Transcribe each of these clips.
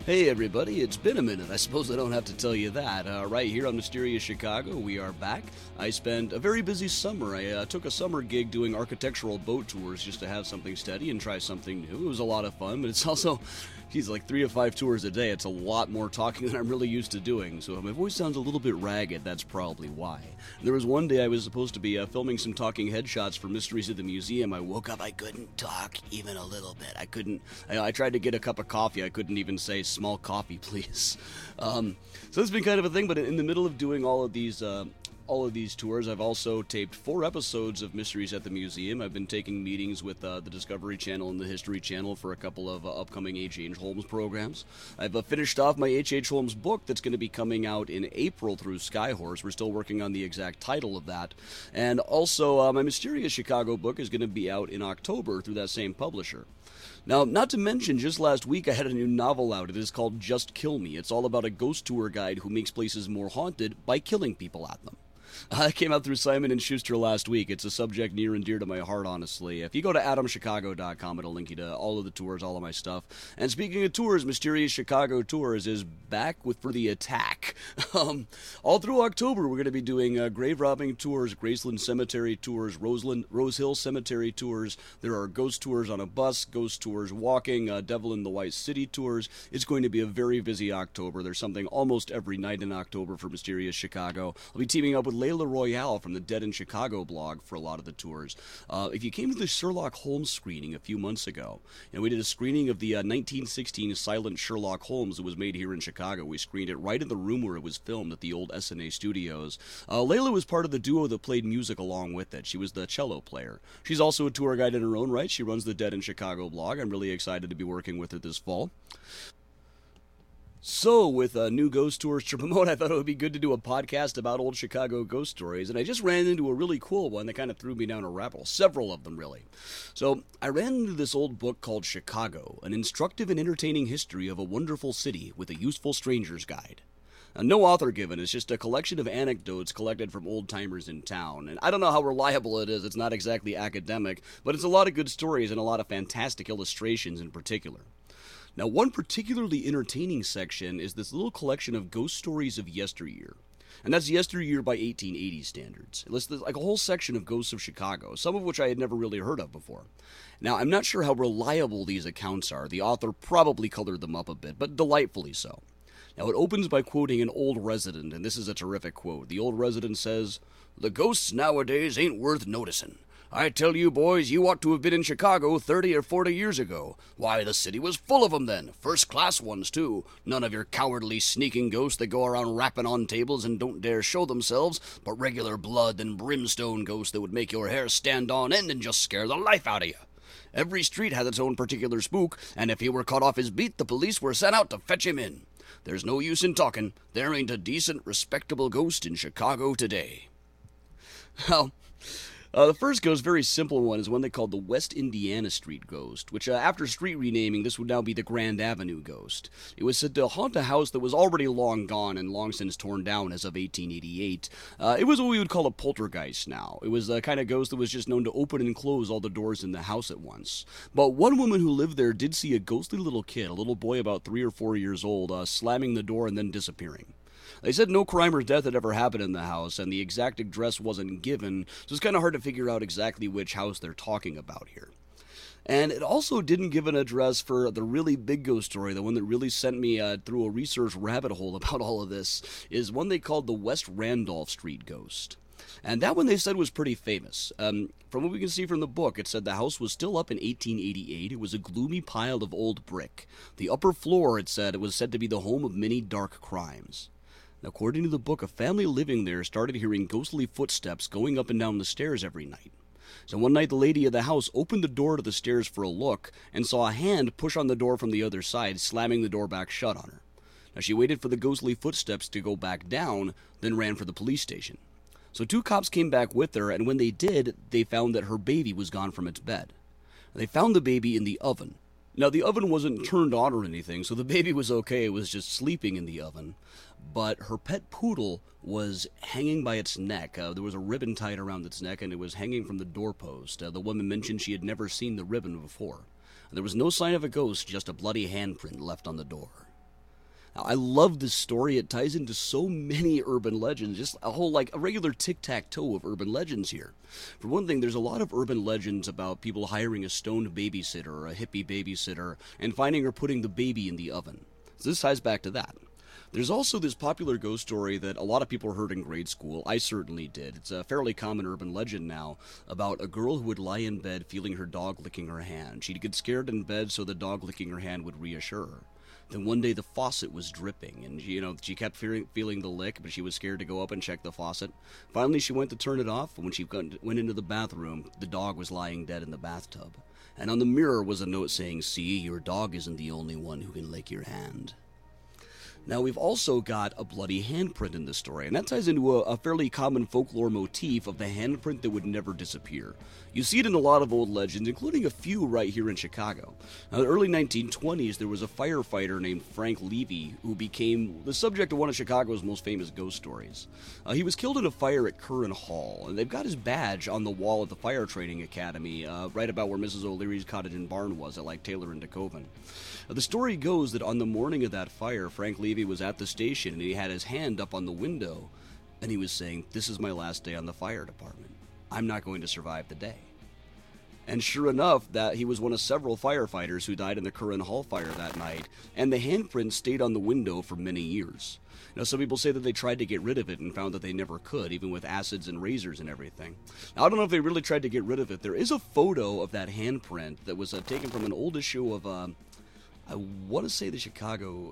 Hey everybody, it's been a minute. I suppose I don't have to tell you that. Right here on Mysterious Chicago, we are back. I spent a very busy summer. I took a summer gig doing architectural boat tours just to have something steady and try something new. It was a lot of fun, but it's also, like 3 to 5 tours a day. It's a lot more talking than I'm really used to doing, so if my voice sounds a little bit ragged, that's probably why. There was one day I was supposed to be filming some talking headshots for Mysteries at the Museum. I woke up, I couldn't talk even a little bit. I tried to get a cup of coffee. I couldn't even say small coffee, please. So it's been kind of a thing, but in the middle of doing all of these tours, I've also taped 4 episodes of Mysteries at the Museum. I've been taking meetings with the Discovery Channel and the History Channel for a couple of upcoming H.H. Holmes programs. I've finished off my H.H. Holmes book that's going to be coming out in April through Skyhorse. We're still working on the exact title of that. And also, my Mysterious Chicago book is going to be out in October through that same publisher. Now, not to mention, just last week I had a new novel out. It is called Just Kill Me. It's all about a ghost tour guide who makes places more haunted by killing people at them. It came out through Simon & Schuster last week. It's a subject near and dear to my heart, honestly. If you go to adamchicago.com, it'll link you to all of the tours, all of my stuff. And speaking of tours, Mysterious Chicago Tours is back for the attack. All through October, we're going to be doing grave robbing tours, Graceland Cemetery tours, Rose Hill Cemetery tours. There are ghost tours on a bus, ghost tours walking, Devil in the White City tours. It's going to be a very busy October. There's something almost every night in October for Mysterious Chicago. I'll be teaming up with Layla Royale from the Dead in Chicago blog for a lot of the tours. If you came to the Sherlock Holmes screening a few months ago, and we did a screening of the 1916 silent Sherlock Holmes that was made here in Chicago. We screened it right in the room where it was filmed at the old SNA studios. Layla was part of the duo that played music along with it. She was the cello player. She's also a tour guide in her own right. She runs the Dead in Chicago blog. I'm really excited to be working with her this fall. So, with new ghost tours to promote, I thought it would be good to do a podcast about old Chicago ghost stories, and I just ran into a really cool one that kind of threw me down a rabbit hole. Several of them, really. So, I ran into this old book called Chicago, an instructive and entertaining history of a wonderful city with a useful stranger's guide. No author given, it's just a collection of anecdotes collected from old-timers in town. And I don't know how reliable it is, it's not exactly academic, but it's a lot of good stories and a lot of fantastic illustrations in particular. Now, one particularly entertaining section is this little collection of ghost stories of yesteryear. And that's yesteryear by 1880 standards. It lists like a whole section of ghosts of Chicago, some of which I had never really heard of before. Now, I'm not sure how reliable these accounts are. The author probably colored them up a bit, but delightfully so. Now, it opens by quoting an old resident, and this is a terrific quote. The old resident says, "The ghosts nowadays ain't worth noticing. I tell you, boys, you ought to have been in Chicago 30 or 40 years ago. Why, the city was full of them then. First-class ones, too. None of your cowardly, sneaking ghosts that go around rapping on tables and don't dare show themselves, but regular blood and brimstone ghosts that would make your hair stand on end and just scare the life out of you. Every street has its own particular spook, and if he were caught off his beat, the police were sent out to fetch him in. There's no use in talking. There ain't a decent, respectable ghost in Chicago today." Well, the first ghost, very simple one, is one they called the West Indiana Street Ghost, which after street renaming, this would now be the Grand Avenue Ghost. It was said to haunt a house that was already long gone and long since torn down as of 1888. It was what we would call a poltergeist now. It was the kind of ghost that was just known to open and close all the doors in the house at once. But one woman who lived there did see a ghostly little kid, a little boy about 3 or 4 years old, slamming the door and then disappearing. They said no crime or death had ever happened in the house, and the exact address wasn't given, so it's kind of hard to figure out exactly which house they're talking about here. And it also didn't give an address for the really big ghost story, the one that really sent me through a research rabbit hole about all of this, is one they called the West Randolph Street Ghost. And that one they said was pretty famous. From what we can see from the book, it said the house was still up in 1888. It was a gloomy pile of old brick. The upper floor, it was said to be the home of many dark crimes. According to the book, a family living there started hearing ghostly footsteps going up and down the stairs every night. So one night the lady of the house opened the door to the stairs for a look and saw a hand push on the door from the other side, slamming the door back shut on her. Now she waited for the ghostly footsteps to go back down, then ran for the police station. So 2 cops came back with her, and when they did, they found that her baby was gone from its bed. They found the baby in the oven. Now, the oven wasn't turned on or anything, so the baby was okay. It was just sleeping in the oven. But her pet poodle was hanging by its neck. There was a ribbon tied around its neck, and it was hanging from the doorpost. The woman mentioned she had never seen the ribbon before. There was no sign of a ghost, just a bloody handprint left on the door. I love this story. It ties into so many urban legends, just a whole, like, a regular tic-tac-toe of urban legends here. For one thing, there's a lot of urban legends about people hiring a stoned babysitter or a hippie babysitter and finding her putting the baby in the oven. So this ties back to that. There's also this popular ghost story that a lot of people heard in grade school. I certainly did. It's a fairly common urban legend now about a girl who would lie in bed feeling her dog licking her hand. She'd get scared in bed so the dog licking her hand would reassure her. Then one day the faucet was dripping, and she kept feeling the lick, but she was scared to go up and check the faucet. Finally, she went to turn it off, and when she went into the bathroom, the dog was lying dead in the bathtub. And on the mirror was a note saying, "See, your dog isn't the only one who can lick your hand." Now, we've also got a bloody handprint in this story, and that ties into a fairly common folklore motif of the handprint that would never disappear. You see it in a lot of old legends, including a few right here in Chicago. Now, in the early 1920s, there was a firefighter named Frank Levy who became the subject of one of Chicago's most famous ghost stories. He was killed in a fire at Curran Hall, and they've got his badge on the wall at the Fire Training Academy, right about where Mrs. O'Leary's cottage and barn was at, like, Taylor and DeKoven. The story goes that on the morning of that fire, Frank Levy was at the station and he had his hand up on the window and he was saying, "This is my last day on the fire department. I'm not going to survive the day." And sure enough, that he was one of several firefighters who died in the Curran Hall fire that night, and the handprint stayed on the window for many years. Now, some people say that they tried to get rid of it and found that they never could, even with acids and razors and everything. Now, I don't know if they really tried to get rid of it. There is a photo of that handprint that was taken from an old issue of, I want to say the Chicago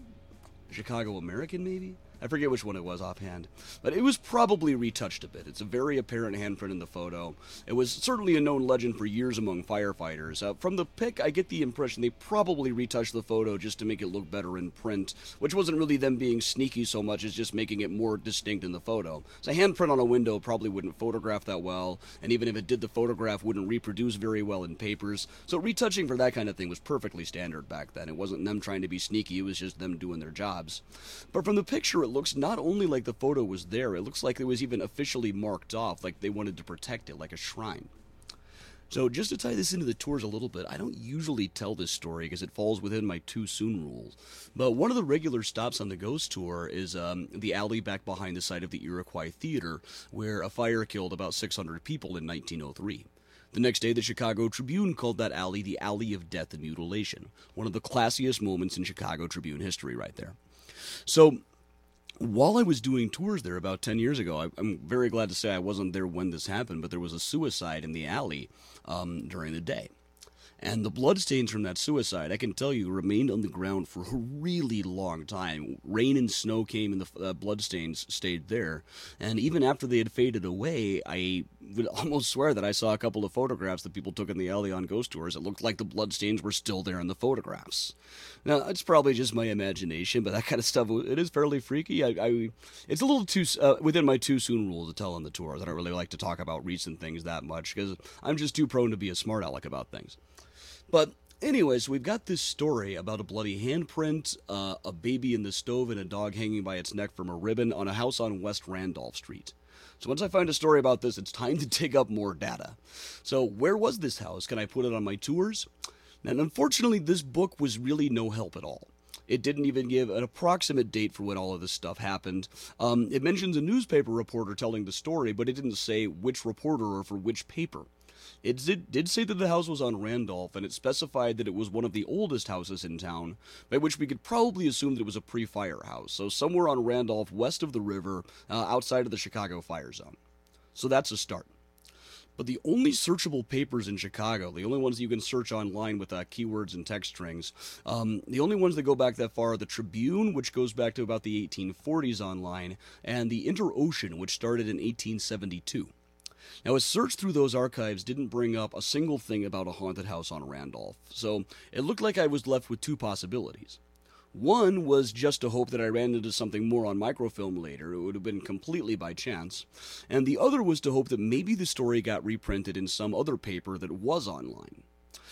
American, maybe? I forget which one it was offhand. But it was probably retouched a bit. It's a very apparent handprint in the photo. It was certainly a known legend for years among firefighters. From the pic, I get the impression they probably retouched the photo just to make it look better in print, which wasn't really them being sneaky so much as just making it more distinct in the photo. So a handprint on a window probably wouldn't photograph that well, and even if it did, the photograph wouldn't reproduce very well in papers. So retouching for that kind of thing was perfectly standard back then. It wasn't them trying to be sneaky, it was just them doing their jobs. But from the picture, it looks not only like the photo was there, it looks like it was even officially marked off, like they wanted to protect it, like a shrine. So just to tie this into the tours a little bit, I don't usually tell this story because it falls within my too soon rules. But one of the regular stops on the ghost tour is the alley back behind the site of the Iroquois Theater, where a fire killed about 600 people in 1903. The next day, the Chicago Tribune called that alley the Alley of Death and Mutilation, one of the classiest moments in Chicago Tribune history right there. So while I was doing tours there about 10 years ago, I'm very glad to say I wasn't there when this happened, but there was a suicide in the alley during the day. And the bloodstains from that suicide, I can tell you, remained on the ground for a really long time. Rain and snow came and the bloodstains stayed there. And even after they had faded away, I would almost swear that I saw a couple of photographs that people took in the alley on ghost tours. It looked like the bloodstains were still there in the photographs. Now, it's probably just my imagination, but that kind of stuff, it is fairly freaky. It's a little too, within my too soon rule to tell on the tours. I don't really like to talk about recent things that much because I'm just too prone to be a smart aleck about things. But anyways, we've got this story about a bloody handprint, a baby in the stove, and a dog hanging by its neck from a ribbon on a house on West Randolph Street. So once I find a story about this, it's time to dig up more data. So where was this house? Can I put it on my tours? And unfortunately, this book was really no help at all. It didn't even give an approximate date for when all of this stuff happened. It mentions a newspaper reporter telling the story, but it didn't say which reporter or for which paper. It did say that the house was on Randolph, and it specified that it was one of the oldest houses in town, by which we could probably assume that it was a pre-fire house, so somewhere on Randolph, west of the river, outside of the Chicago fire zone. So that's a start. But the only searchable papers in Chicago, the only ones that you can search online with keywords and text strings, the only ones that go back that far are the Tribune, which goes back to about the 1840s online, and the Inter-Ocean, which started in 1872. Now, a search through those archives didn't bring up a single thing about a haunted house on Randolph, so it looked like I was left with two possibilities. One was just to hope that I ran into something more on microfilm later. It would have been completely by chance. And the other was to hope that maybe the story got reprinted in some other paper that was online.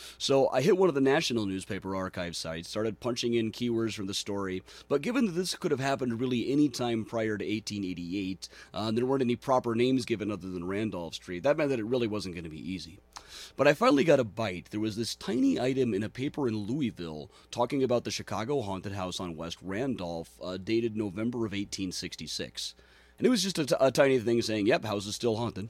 So I hit one of the national newspaper archive sites, started punching in keywords from the story, but given that this could have happened really any time prior to 1888, there weren't any proper names given other than Randolph Street, that meant that it really wasn't going to be easy. But I finally got a bite. There was this tiny item in a paper in Louisville talking about the Chicago haunted house on West Randolph, dated November of 1866. And it was just a tiny thing saying, "Yep, house is still haunted."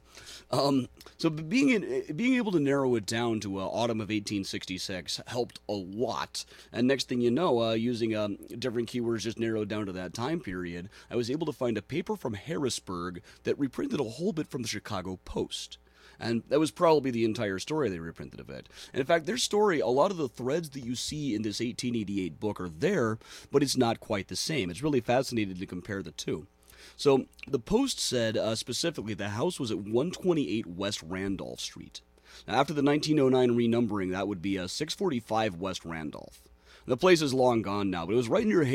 So being able to narrow it down to autumn of 1866 helped a lot. And next thing you know, using different keywords just narrowed down to that time period, I was able to find a paper from Harrisburg that reprinted a whole bit from the Chicago Post. And that was probably the entire story they reprinted of it. And in fact, their story, a lot of the threads that you see in this 1888 book are there, but it's not quite the same. It's really fascinating to compare the two. So the Post said specifically the house was at 128 West Randolph Street. Now, after the 1909 renumbering, that would be 645 West Randolph. The place is long gone now, but it was right near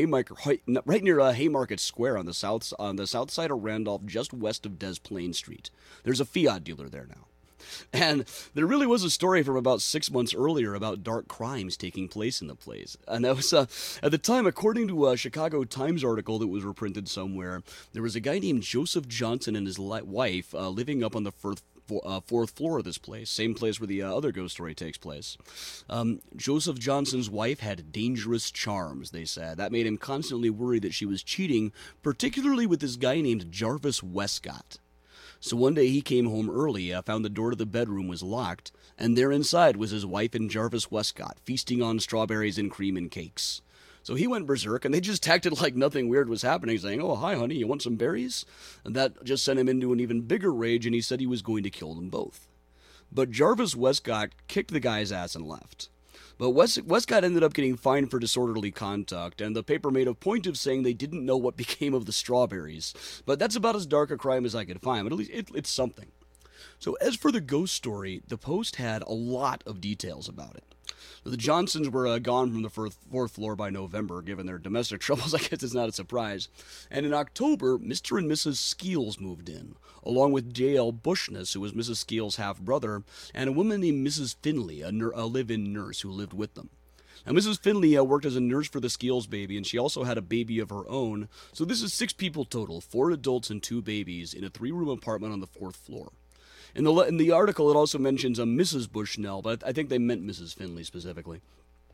Haymarket Square on the south side of Randolph, just west of Des Plaines Street. There's a Fiat dealer there now. And there really was a story from about 6 months earlier about dark crimes taking place in the place. And that was, at the time, according to a Chicago Times article that was reprinted somewhere, there was a guy named Joseph Johnson and his wife living up on the fourth floor of this place, same place where the other ghost story takes place. Joseph Johnson's wife had dangerous charms, they said. That made him constantly worried that she was cheating, particularly with this guy named Jarvis Westcott. So one day he came home early, found the door to the bedroom was locked, and there inside was his wife and Jarvis Westcott, feasting on strawberries and cream and cakes. So he went berserk, and they just acted like nothing weird was happening, saying, "Oh, hi, honey, you want some berries?" And that just sent him into an even bigger rage, and he said he was going to kill them both. But Jarvis Westcott kicked the guy's ass and left. But Westcott ended up getting fined for disorderly conduct, and the paper made a point of saying they didn't know what became of the strawberries. But that's about as dark a crime as I could find, but at least it's something. So as for the ghost story, the Post had a lot of details about it. The Johnsons were gone from the fourth floor by November, given their domestic troubles. I guess it's not a surprise. And in October, Mr. and Mrs. Skeels moved in, along with J.L. Bushness, who was Mrs. Skeels' half-brother, and a woman named Mrs. Finley, a live-in nurse who lived with them. Now, Mrs. Finley worked as a nurse for the Skeels baby, and she also had a baby of her own. So this is 6 people total, 4 adults and 2 babies, in a 3-room apartment on the 4th floor. In the article, it also mentions a Mrs. Bushnell, but I think they meant Mrs. Finley specifically.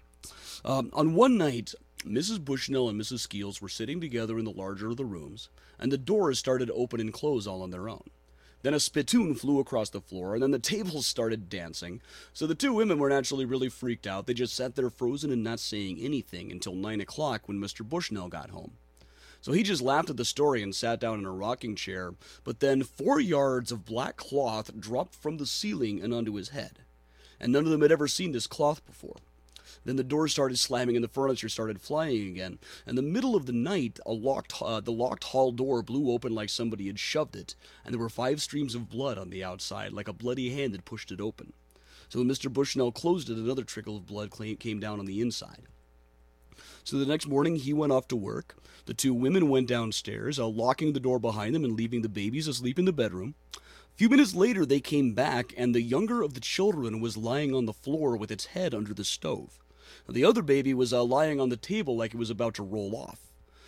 On one night, Mrs. Bushnell and Mrs. Skeels were sitting together in the larger of the rooms, and the doors started to open and close all on their own. Then a spittoon flew across the floor, and then the tables started dancing. So the 2 women were naturally really freaked out. They just sat there frozen and not saying anything until 9 o'clock when Mr. Bushnell got home. So he just laughed at the story and sat down in a rocking chair, but then 4 yards of black cloth dropped from the ceiling and onto his head. And none of them had ever seen this cloth before. Then the doors started slamming and the furniture started flying again. In the middle of the night, the locked hall door blew open like somebody had shoved it, and there were 5 streams of blood on the outside, like a bloody hand had pushed it open. So when Mr. Bushnell closed it, another trickle of blood came down on the inside. So the next morning, he went off to work. The 2 women went downstairs, locking the door behind them and leaving the babies asleep in the bedroom. A few minutes later, they came back, and the younger of the children was lying on the floor with its head under the stove. The other baby was lying on the table like it was about to roll off.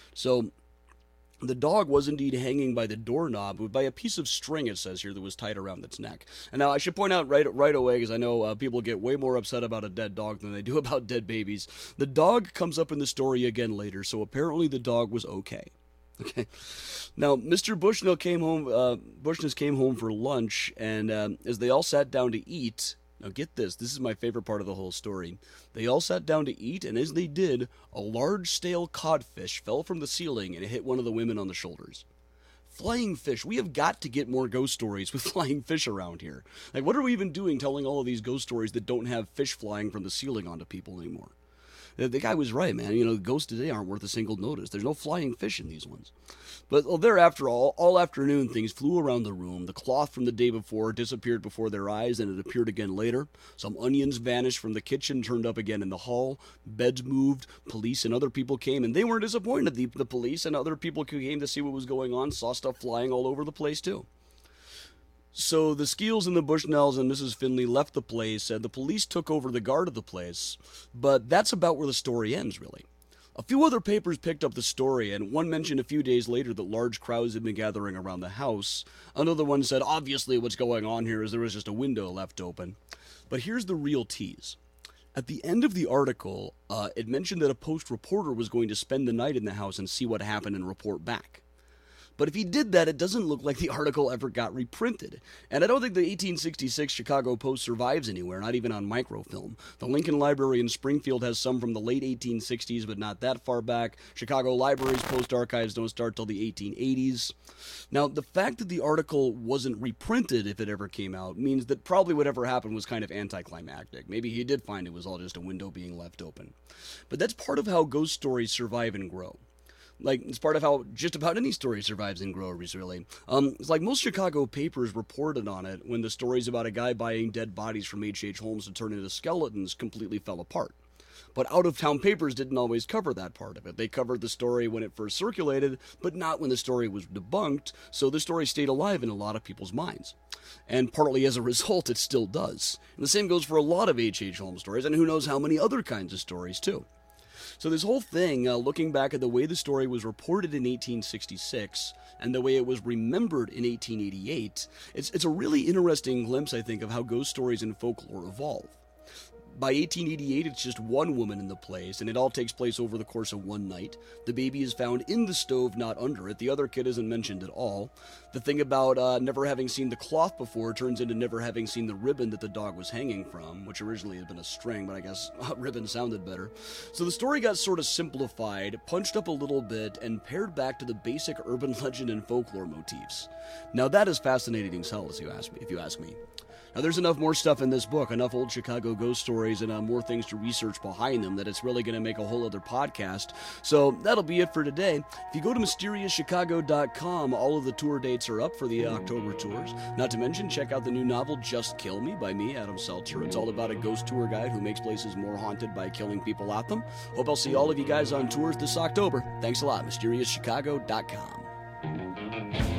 So the dog was indeed hanging by the doorknob, by a piece of string, it says here, that was tied around its neck. And now I should point out right away, because I know people get way more upset about a dead dog than they do about dead babies. The dog comes up in the story again later, so apparently the dog was okay. Okay. Now, Mr. Bushnell came home. Bushness came home for lunch, and as they all sat down to eat. Now get this, this is my favorite part of the whole story. They all sat down to eat, and as they did, a large stale codfish fell from the ceiling and it hit one of the women on the shoulders. Flying fish. We have got to get more ghost stories with flying fish around here. Like, what are we even doing telling all of these ghost stories that don't have fish flying from the ceiling onto people anymore? The guy was right, man. You know, the ghosts today aren't worth a single notice. There's no flying fish in these ones. But thereafter, all afternoon, things flew around the room. The cloth from the day before disappeared before their eyes, and it appeared again later. Some onions vanished from the kitchen, turned up again in the hall. Beds moved. Police and other people came, and they weren't disappointed. The police and other people who came to see what was going on saw stuff flying all over the place, too. So the Skeels and the Bushnells and Mrs. Finley left the place, and the police took over the guard of the place. But that's about where the story ends, really. A few other papers picked up the story, and one mentioned a few days later that large crowds had been gathering around the house. Another one said, obviously what's going on here is there was just a window left open. But here's the real tease. At the end of the article, it mentioned that a Post reporter was going to spend the night in the house and see what happened and report back. But if he did that, it doesn't look like the article ever got reprinted. And I don't think the 1866 Chicago Post survives anywhere, not even on microfilm. The Lincoln Library in Springfield has some from the late 1860s, but not that far back. Chicago Library's Post archives don't start till the 1880s. Now, the fact that the article wasn't reprinted, if it ever came out, means that probably whatever happened was kind of anticlimactic. Maybe he did find it was all just a window being left open. But that's part of how ghost stories survive and grow. Like, it's part of how just about any story survives and grows, really. It's like most Chicago papers reported on it when the stories about a guy buying dead bodies from H.H. Holmes to turn into skeletons completely fell apart. But out-of-town papers didn't always cover that part of it. They covered the story when it first circulated, but not when the story was debunked, so the story stayed alive in a lot of people's minds. And partly as a result, it still does. And the same goes for a lot of H.H. Holmes stories, and who knows how many other kinds of stories, too. So this whole thing, looking back at the way the story was reported in 1866 and the way it was remembered in 1888, it's a really interesting glimpse, I think, of how ghost stories and folklore evolve. By 1888, it's just one woman in the place, and it all takes place over the course of one night. The baby is found in the stove, not under it. The other kid isn't mentioned at all. The thing about never having seen the cloth before turns into never having seen the ribbon that the dog was hanging from, which originally had been a string, but I guess ribbon sounded better. So the story got sort of simplified, punched up a little bit, and pared back to the basic urban legend and folklore motifs. Now that is fascinating as hell, if you ask me. Now, there's enough more stuff in this book, enough old Chicago ghost stories, and more things to research behind them that it's really going to make a whole other podcast. So that'll be it for today. If you go to MysteriousChicago.com, all of the tour dates are up for the October tours. Not to mention, check out the new novel, Just Kill Me, by me, Adam Seltzer. It's all about a ghost tour guide who makes places more haunted by killing people at them. Hope I'll see all of you guys on tours this October. Thanks a lot, MysteriousChicago.com.